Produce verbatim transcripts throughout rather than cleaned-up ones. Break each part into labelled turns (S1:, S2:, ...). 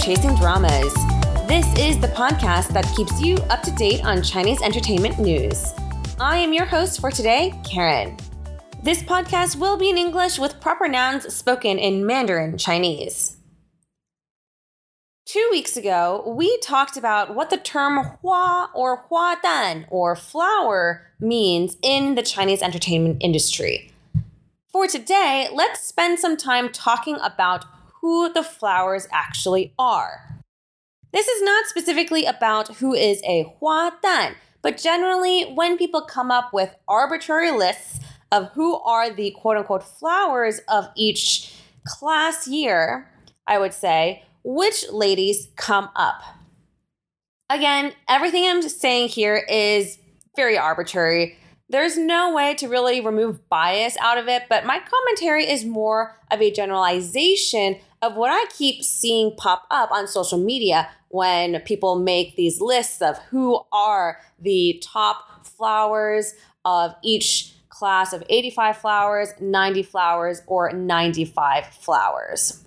S1: Chasing Dramas. This is the podcast that keeps you up to date on Chinese entertainment news. I am your host for today, Karen. This podcast will be in English with proper nouns spoken in Mandarin Chinese. Two weeks ago, we talked about what the term hua or hua dan or flower means in the Chinese entertainment industry. For today, let's spend some time talking about who the flowers actually are. This is not specifically about who is a hua dan, but generally when people come up with arbitrary lists of who are the quote-unquote flowers of each class year, I would say, which ladies come up. Again, everything I'm saying here is very arbitrary. There's no way to really remove bias out of it, but my commentary is more of a generalization of what I keep seeing pop up on social media when people make these lists of who are the top flowers of each class of eighty-five flowers, ninety flowers, or ninety-five flowers.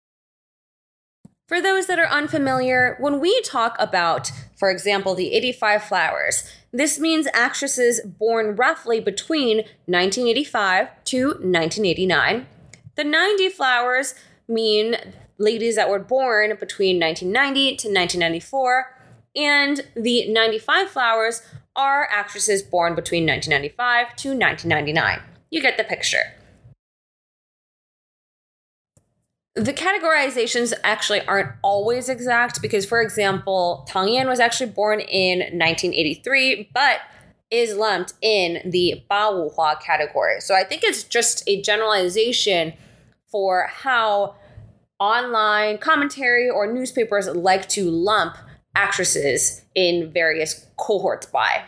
S1: For those that are unfamiliar, when we talk about, for example, the eighty-five flowers, this means actresses born roughly between nineteen eighty-five to nineteen eighty-nine. The ninety flowers mean ladies that were born between nineteen ninety to nineteen ninety-four, and the ninety-five flowers are actresses born between nineteen ninety-five to nineteen ninety-nine. You get the picture. The categorizations actually aren't always exact because, for example, Tang Yan was actually born in nineteen eighty-three, but is lumped in the Ba Wu Hua category. So I think it's just a generalization for how online commentary or newspapers like to lump actresses in various cohorts by.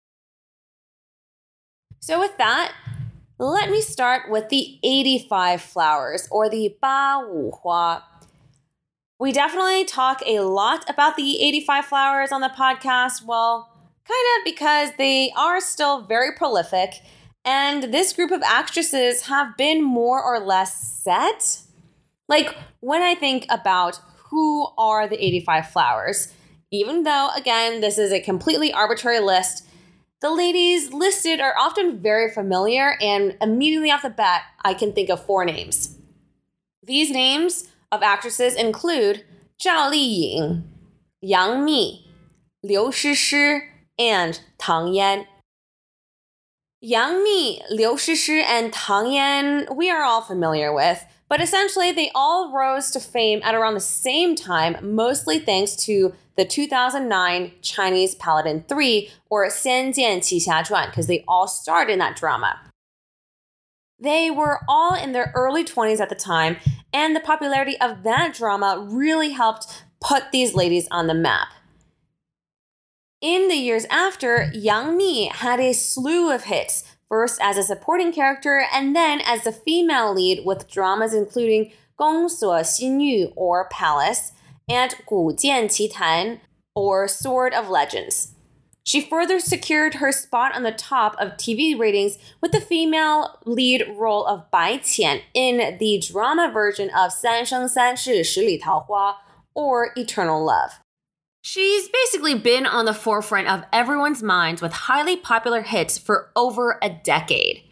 S1: So with that, let me start with the eighty-five flowers, or the Ba Wu Hua. We definitely talk a lot about the eighty-five flowers on the podcast, well, kind of because they are still very prolific, and this group of actresses have been more or less set. Like, when I think about who are the eighty-five flowers, even though, again, this is a completely arbitrary list, the ladies listed are often very familiar, and immediately off the bat, I can think of four names. These names of actresses include Zhao Liying, Yang Mi, Liu Shishi, and Tang Yan. Yang Mi, Liu Shishi, and Tang Yan we are all familiar with, but essentially they all rose to fame at around the same time, mostly thanks to the two thousand nine Chinese Paladin three, or Xian Jian Qi Xia Zhuan, because they all starred in that drama. They were all in their early twenties at the time, and the popularity of that drama really helped put these ladies on the map. In the years after, Yang Mi had a slew of hits, first as a supporting character and then as the female lead with dramas including Gong Suo Xin Yu, or Palace, and Gu Jian Qi Tan, or Sword of Legends. She further secured her spot on the top of T V ratings with the female lead role of Bai Qian in the drama version of San Sheng San Shi Shi Li Tao Hua, or Eternal Love. She's basically been on the forefront of everyone's minds with highly popular hits for over a decade.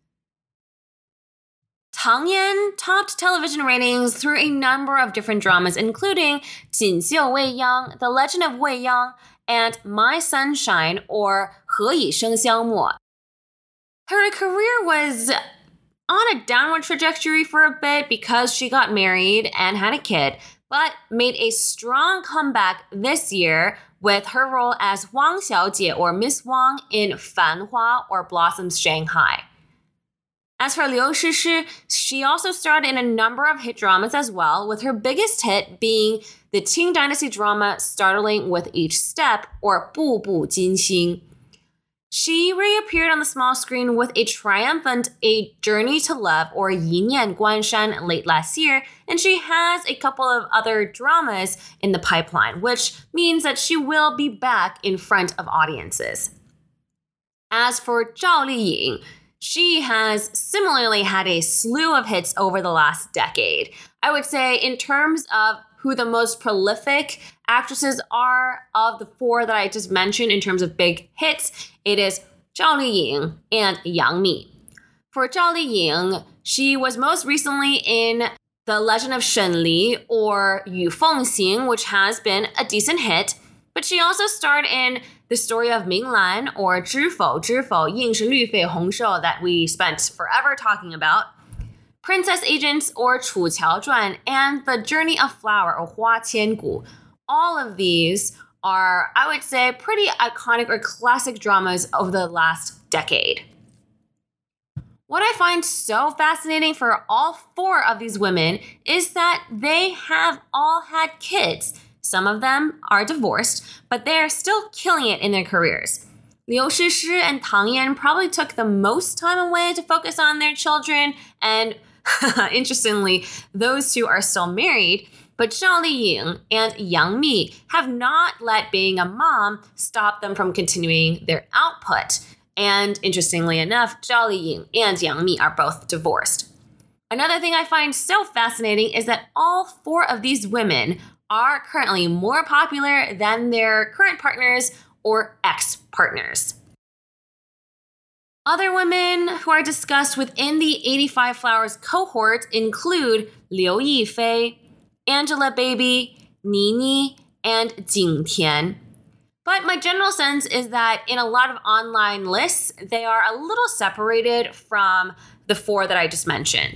S1: Tang Yan topped television ratings through a number of different dramas, including Jin Xiu Wei Yang, The Legend of Wei Yang, and My Sunshine, or He Yi Sheng Xiang Mo. Her career was on a downward trajectory for a bit because she got married and had a kid, but made a strong comeback this year with her role as Wang Xiaojie, or Miss Wang, in Fan Hua, or Blossoms Shanghai. As for Liu Shishi, she also starred in a number of hit dramas as well, with her biggest hit being the Qing Dynasty drama Startling with Each Step, or Bu Bu Jin Xing. She reappeared on the small screen with a triumphant A Journey to Love, or Yin Yan Guanshan, late last year, and she has a couple of other dramas in the pipeline, which means that she will be back in front of audiences. As for Zhao Liying, she has similarly had a slew of hits over the last decade. I would say in terms of who the most prolific actresses are of the four that I just mentioned in terms of big hits, it is Zhao Liying and Yang Mi. For Zhao Liying, she was most recently in The Legend of Shen Li or Yu Fengxing, which has been a decent hit, but she also starred in The Story of Ming Lan or 知否知否应是绿肥红瘦 that we spent forever talking about, Princess Agents or 楚乔传, and The Journey of Flower or 花千骨. All of these are, I would say, pretty iconic or classic dramas over the last decade. What I find so fascinating for all four of these women is that they have all had kids. Some of them are divorced, but they are still killing it in their careers. Liu Shishi and Tang Yan probably took the most time away to focus on their children, and interestingly, those two are still married, but Zhao Liying and Yang Mi have not let being a mom stop them from continuing their output. And interestingly enough, Zhao Liying and Yang Mi are both divorced. Another thing I find so fascinating is that all four of these women are currently more popular than their current partners or ex-partners. Other women who are discussed within the eighty-five Flowers cohort include Liu Yifei, Angelababy, Nini, and Jing Tian. But my general sense is that in a lot of online lists, they are a little separated from the four that I just mentioned.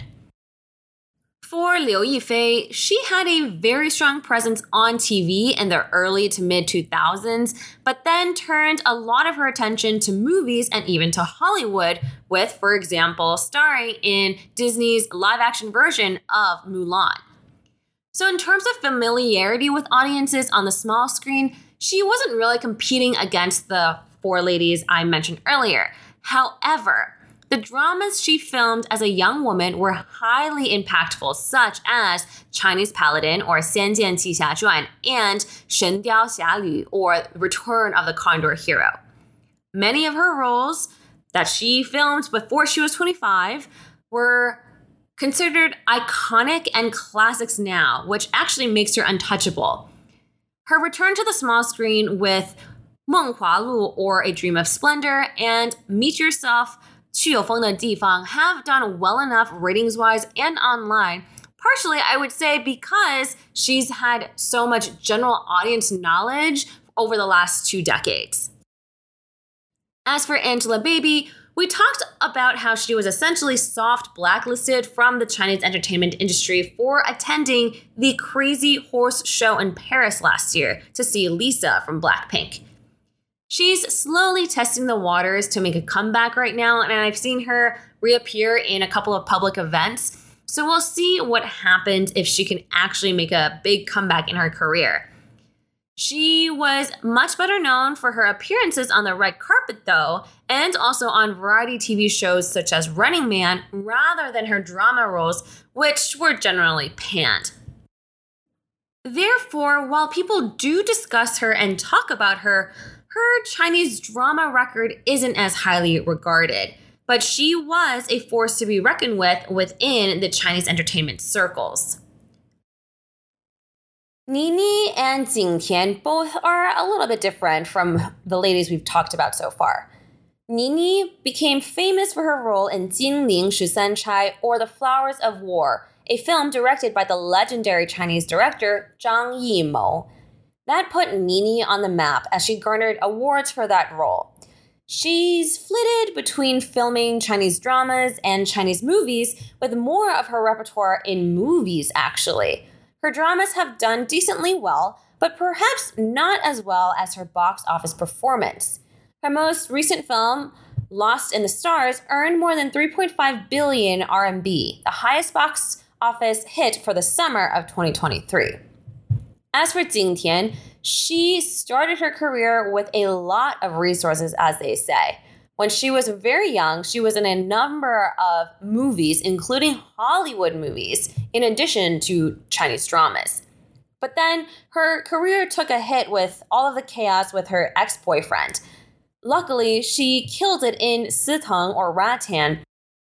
S1: For Liu Yifei, she had a very strong presence on T V in the early to mid two thousands, but then turned a lot of her attention to movies and even to Hollywood with, for example, starring in Disney's live-action version of Mulan. So in terms of familiarity with audiences on the small screen, she wasn't really competing against the four ladies I mentioned earlier. However, the dramas she filmed as a young woman were highly impactful, such as Chinese Paladin or 仙剑奇侠传 and 神雕侠侣 or Return of the Condor Hero. Many of her roles that she filmed before she was twenty-five were considered iconic and classics now, which actually makes her untouchable. Her return to the small screen with 梦华录 or A Dream of Splendor and Meet Yourself 去有风的地方 have done well enough ratings-wise and online, partially, I would say, because she's had so much general audience knowledge over the last two decades. As for Angelababy, we talked about how she was essentially soft blacklisted from the Chinese entertainment industry for attending the Crazy Horse show in Paris last year to see Lisa from Blackpink. She's slowly testing the waters to make a comeback right now, and I've seen her reappear in a couple of public events. So we'll see what happens if she can actually make a big comeback in her career. She was much better known for her appearances on the red carpet, though, and also on variety T V shows such as Running Man, rather than her drama roles, which were generally panned. Therefore, while people do discuss her and talk about her, her Chinese drama record isn't as highly regarded, but she was a force to be reckoned with within the Chinese entertainment circles. Nini and Jing Tian both are a little bit different from the ladies we've talked about so far. Nini became famous for her role in 金陵十三钗 or The Flowers of War, a film directed by the legendary Chinese director Zhang Yimou. That put Nini on the map as she garnered awards for that role. She's flitted between filming Chinese dramas and Chinese movies, with more of her repertoire in movies, actually. Her dramas have done decently well, but perhaps not as well as her box office performance. Her most recent film, Lost in the Stars, earned more than three point five billion R M B, the highest box office hit for the summer of twenty twenty-three. As for Jing Tian, she started her career with a lot of resources, as they say. When she was very young, she was in a number of movies, including Hollywood movies, in addition to Chinese dramas. But then her career took a hit with all of the chaos with her ex-boyfriend. Luckily, she killed it in Siteng or Rattan,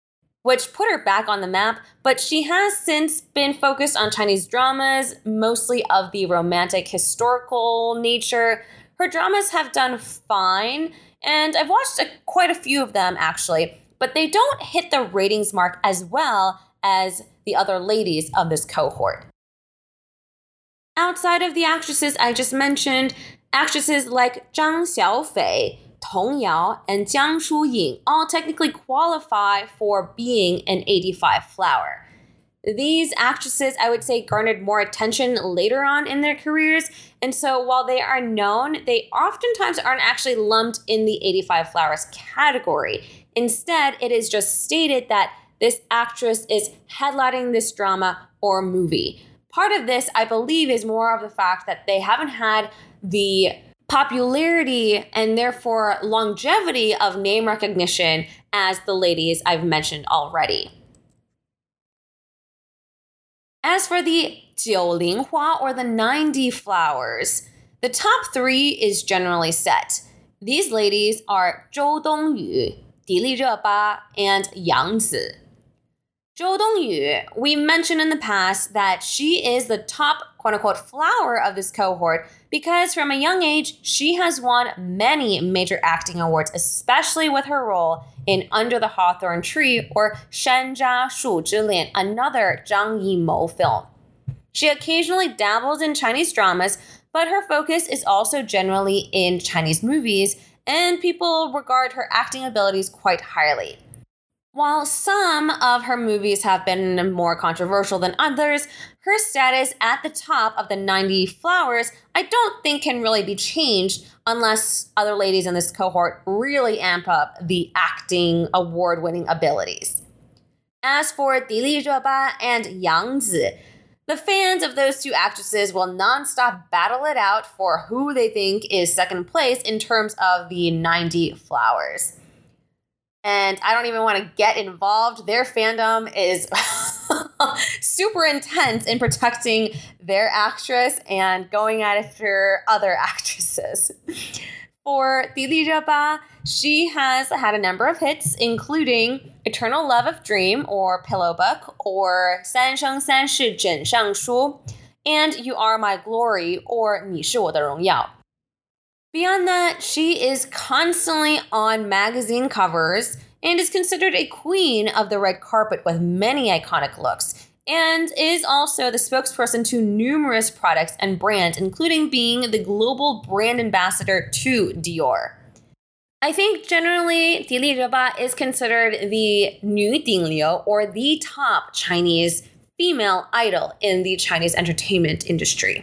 S1: which put her back on the map, but she has since been focused on Chinese dramas, mostly of the romantic historical nature. Her dramas have done fine, and I've watched a, quite a few of them actually, but they don't hit the ratings mark as well as the other ladies of this cohort. Outside of the actresses I just mentioned, actresses like Zhang Xiaofei, Tong Yao, and Jiang Shuying all technically qualify for being an eighty-five flower. These actresses, I would say, garnered more attention later on in their careers, and so while they are known, they oftentimes aren't actually lumped in the eighty-five flowers category. Instead, it is just stated that this actress is headlining this drama or movie. Part of this, I believe, is more of the fact that they haven't had the popularity and therefore longevity of name recognition as the ladies I've mentioned already. As for the 九零花 or the ninety flowers, the top three is generally set. These ladies are Zhou Dongyu, Di Li Zheba, and Yang Zi. Zhou Dongyu, we mentioned in the past that she is the top quote-unquote flower of this cohort because from a young age, she has won many major acting awards, especially with her role in Under the Hawthorn Tree or Shanjia Shu Zhilian, another Zhang Yimou film. She occasionally dabbles in Chinese dramas, but her focus is also generally in Chinese movies, and people regard her acting abilities quite highly. While some of her movies have been more controversial than others, her status at the top of the ninety flowers I don't think can really be changed unless other ladies in this cohort really amp up the acting award-winning abilities. As for Di Li Zheba and Yang Zi, the fans of those two actresses will nonstop battle it out for who they think is second place in terms of the ninety flowers. And I don't even want to get involved. Their fandom is super intense in protecting their actress and going after other actresses. For Di Li Zheba, she has had a number of hits, including Eternal Love of Dream, or Pillow Book, or 三生三世枕上书, and You Are My Glory, or 你是我的荣耀. Beyond that, she is constantly on magazine covers and is considered a queen of the red carpet with many iconic looks, and is also the spokesperson to numerous products and brands, including being the global brand ambassador to Dior. I think generally Di Li Zheba is considered the 女顶流, or the top Chinese female idol in the Chinese entertainment industry.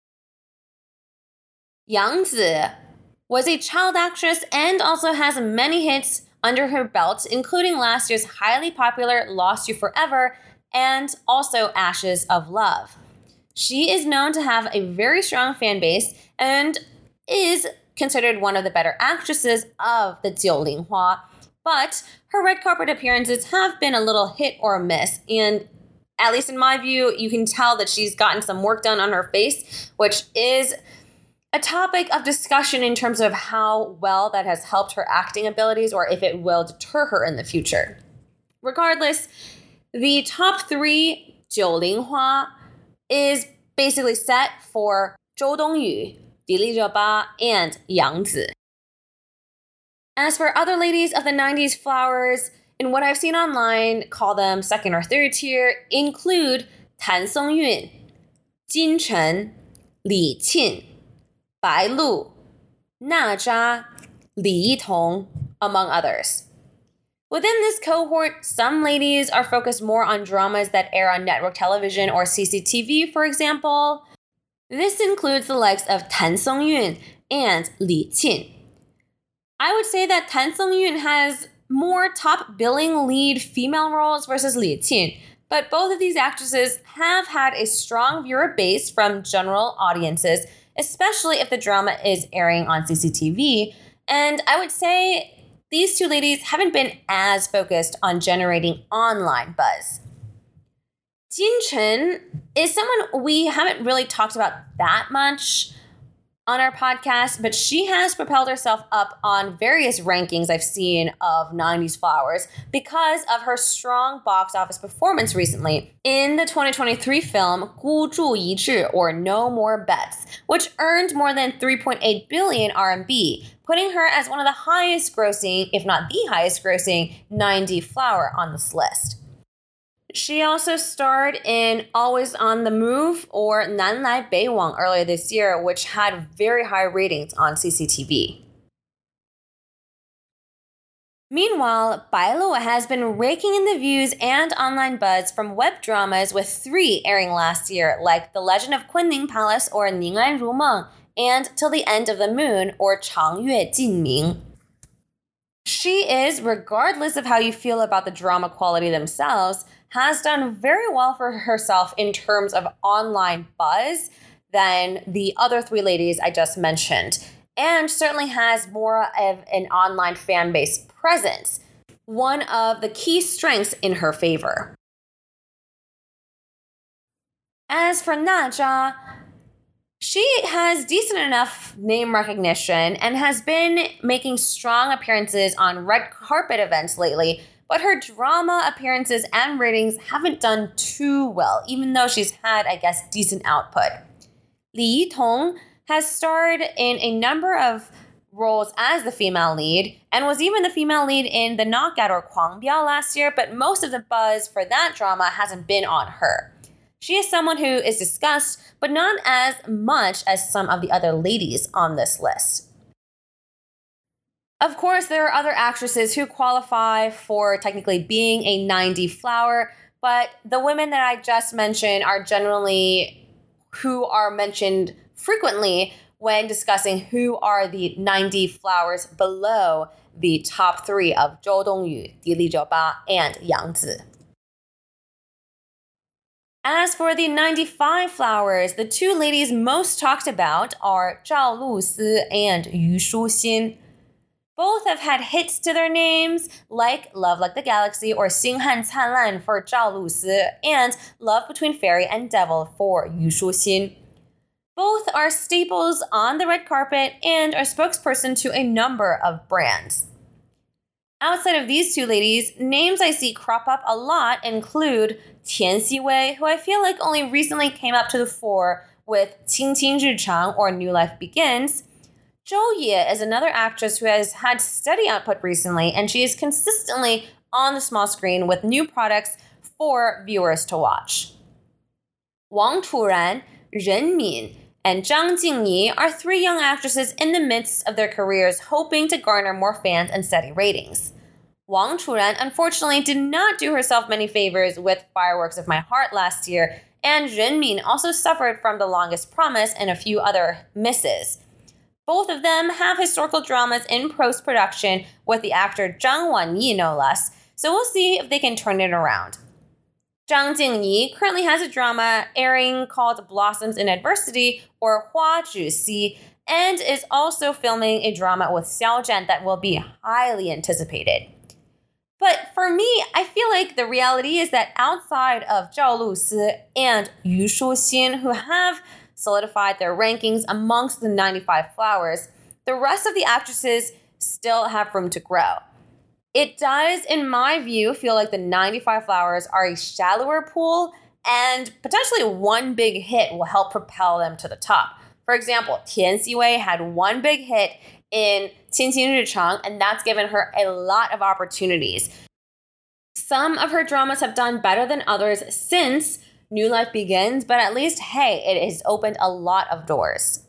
S1: Yang Zi was a child actress and also has many hits under her belt, including last year's highly popular Lost You Forever and also Ashes of Love. She is known to have a very strong fan base and is considered one of the better actresses of the 九零花, but her red carpet appearances have been a little hit or miss, and at least in my view, you can tell that she's gotten some work done on her face, which is a topic of discussion in terms of how well that has helped her acting abilities or if it will deter her in the future. Regardless, the top three 九零花 is basically set for Zhou Dongyu, Di Li Zheba, and Yang Zi. As for other ladies of the nineties flowers, in what I've seen online, call them second or third tier, include Tan Songyun, Jin Chen, Li Qin, Bai Lu, Na Zha, Li Yitong, among others. Within this cohort, some ladies are focused more on dramas that air on network television or C C T V, for example. This includes the likes of Tan Songyun and Li Qin. I would say that Tan Songyun has more top billing lead female roles versus Li Qin, but both of these actresses have had a strong viewer base from general audiences, especially if the drama is airing on C C T V, and I would say these two ladies haven't been as focused on generating online buzz. Jin Chen is someone we haven't really talked about that much. on our podcast, but she has propelled herself up on various rankings I've seen of nineties flowers because of her strong box office performance recently in the twenty twenty-three film 孤注一掷 or No More Bets, which earned more than three point eight billion R M B, putting her as one of the highest grossing, if not the highest grossing, ninety flower on this list. She also starred in Always on the Move or 南来北往 earlier this year, which had very high ratings on C C T V. Meanwhile, Bai Luo has been raking in the views and online buzz from web dramas, with three airing last year, like The Legend of Kunning Palace or 宁安如梦 and Till the End of the Moon or 长月烬明. She is, regardless of how you feel about the drama quality themselves, has done very well for herself in terms of online buzz than the other three ladies I just mentioned, and certainly has more of an online fan base presence, one of the key strengths in her favor. As for Na Zha, she has decent enough name recognition and has been making strong appearances on red carpet events lately, but her drama appearances and ratings haven't done too well, even though she's had, I guess, decent output. Li Yitong has starred in a number of roles as the female lead and was even the female lead in The Knockout or 狂飙 last year, but most of the buzz for that drama hasn't been on her. She is someone who is discussed, but not as much as some of the other ladies on this list. Of course, there are other actresses who qualify for technically being a ninety flower, but the women that I just mentioned are generally who are mentioned frequently when discussing who are the ninety flowers below the top three of Zhou Dongyu, Di Li Jiuba, and Yang Zi. As for the ninety-five flowers, the two ladies most talked about are Zhao Lusi and Yu Shuxin. Both have had hits to their names, like Love Like the Galaxy or 星汉灿烂 for Zhao Lusi and Love Between Fairy and Devil for Yu Shuxin. Both are staples on the red carpet and are spokesperson to a number of brands. Outside of these two ladies, names I see crop up a lot include Tian Xiwei, who I feel like only recently came up to the fore with 青青日常 or New Life Begins. Zhou Ye is another actress who has had steady output recently, and she is consistently on the small screen with new products for viewers to watch. Wang Churan, Ren Min, and Zhang Jingyi are three young actresses in the midst of their careers hoping to garner more fans and steady ratings. Wang Churan unfortunately did not do herself many favors with Fireworks of My Heart last year, and Ren Min also suffered from The Longest Promise and a few other misses. Both of them have historical dramas in post-production with the actor Zhang Wanyi, no less, so we'll see if they can turn it around. Zhang Jingyi currently has a drama airing called Blossoms in Adversity, or Hua Zhixi, and is also filming a drama with Xiao Zhan that will be highly anticipated. But for me, I feel like the reality is that outside of Zhao Lusi and Yu Shuxin, who have solidified their rankings amongst the ninety-five flowers, the rest of the actresses still have room to grow. It does, in my view, feel like the ninety-five flowers are a shallower pool, and potentially one big hit will help propel them to the top. For example, Tian Xiwei had one big hit in 青青日常, and that's given her a lot of opportunities. Some of her dramas have done better than others since New Life Begins, but at least, hey, it has opened a lot of doors.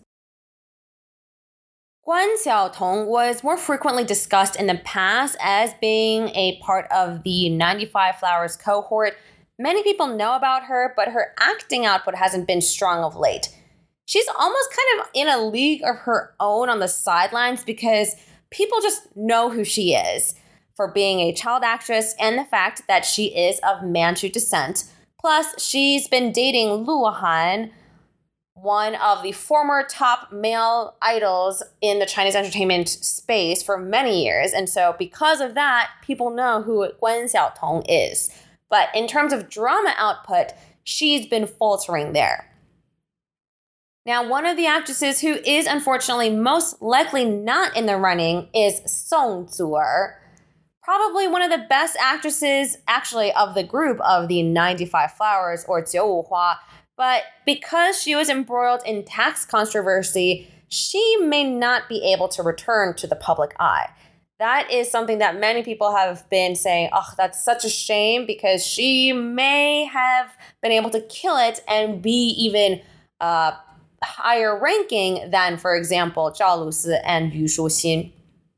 S1: Guan Xiaotong was more frequently discussed in the past as being a part of the ninety-five flowers cohort. Many people know about her, but her acting output hasn't been strong of late. She's almost kind of in a league of her own on the sidelines because people just know who she is for being a child actress and the fact that she is of Manchu descent. Plus, she's been dating Lu Han, one of the former top male idols in the Chinese entertainment space for many years. And so because of that, people know who Guan Xiaotong is. But in terms of drama output, she's been faltering there. Now, one of the actresses who is unfortunately most likely not in the running is Song Zuer. Probably one of the best actresses, actually, of the group of the ninety-five Flowers or Jiu Wu Hua. But because she was embroiled in tax controversy, she may not be able to return to the public eye. That is something that many people have been saying, oh, that's such a shame because she may have been able to kill it and be even uh, higher ranking than, for example, Zhao Lusi and Yu Shuxin.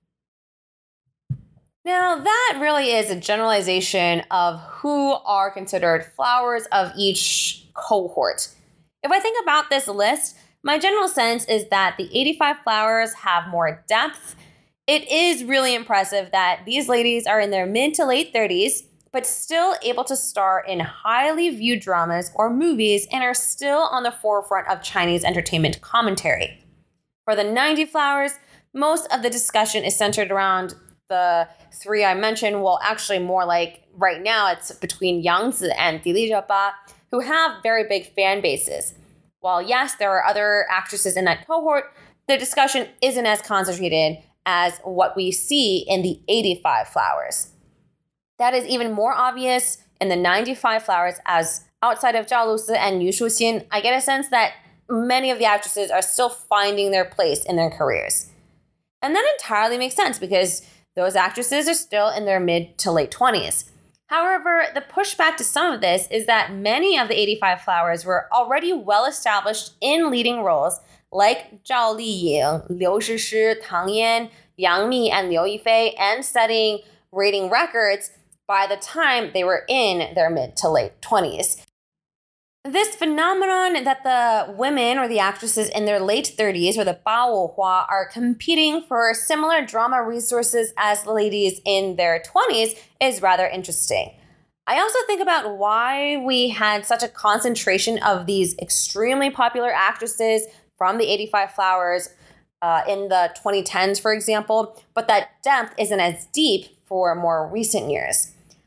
S1: Now, that really is a generalization of who are considered flowers of each cohort. If I think about this list, my general sense is that the eighty-five flowers have more depth. It is really impressive that these ladies are in their mid to late thirties, but still able to star in highly viewed dramas or movies and are still on the forefront of Chinese entertainment commentary. For the ninety flowers, most of the discussion is centered around the three I mentioned. Well, actually more like right now it's between Yang Zi and Di Zhaba, who have very big fan bases. While yes, there are other actresses in that cohort, the discussion isn't as concentrated as what we see in the eighty-five flowers. That is even more obvious in the ninety-five flowers, as outside of Zhao Lusi and Yu Shuxin, I get a sense that many of the actresses are still finding their place in their careers. And that entirely makes sense because those actresses are still in their mid to late twenties. However, the pushback to some of this is that many of the eighty-five flowers were already well established in leading roles like Zhao Liying, Liu Shishi, Tang Yan, Yang Mi, and Liu Yifei, and setting rating records by the time they were in their mid to late twenties. This phenomenon that the women or the actresses in their late thirties or the Bao Hua are competing for similar drama resources as the ladies in their twenties is rather interesting. I also think about why we had such a concentration of these extremely popular actresses from the eighty-five flowers uh, in the twenty tens, for example, but that depth isn't as deep for more recent years.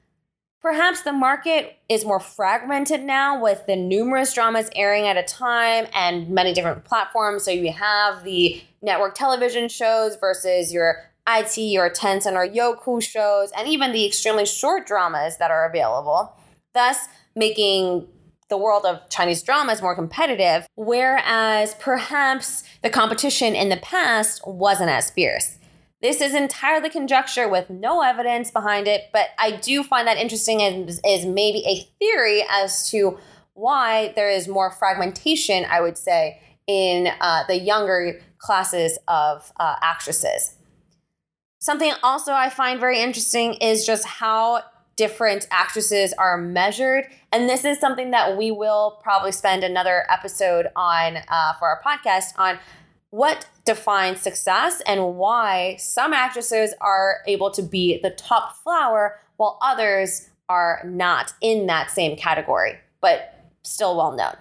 S1: Perhaps the market is more fragmented now with the numerous dramas airing at a time and many different platforms. So you have the network television shows versus your I T or Tencent or Youku shows, and even the extremely short dramas that are available, thus making the world of Chinese dramas more competitive, whereas perhaps the competition in the past wasn't as fierce. This is entirely conjecture with no evidence behind it, but I do find that interesting and is maybe a theory as to why there is more fragmentation, I would say, in uh, the younger classes of uh, actresses. Something also I find very interesting is just how different actresses are measured. And this is something that we will probably spend another episode on uh, for our podcast on what defines success and why some actresses are able to be the top flower while others are not in that same category, but still well known.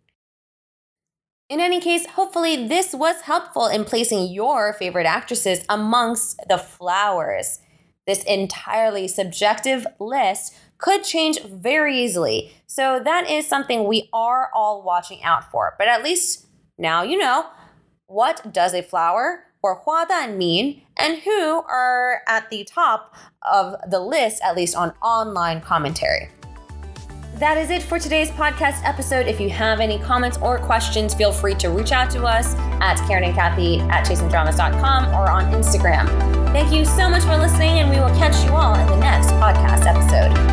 S1: In any case, hopefully this was helpful in placing your favorite actresses amongst the flowers. This entirely subjective list could change very easily, so that is something we are all watching out for. But at least now you know, what does a flower or huadan mean, and who are at the top of the list, at least on online commentary. That is it for today's podcast episode. If you have any comments or questions, feel free to reach out to us at Karen and Kathy at chasing dramas dot com or on Instagram. Thank you so much for listening, and we will catch you all in the next podcast episode.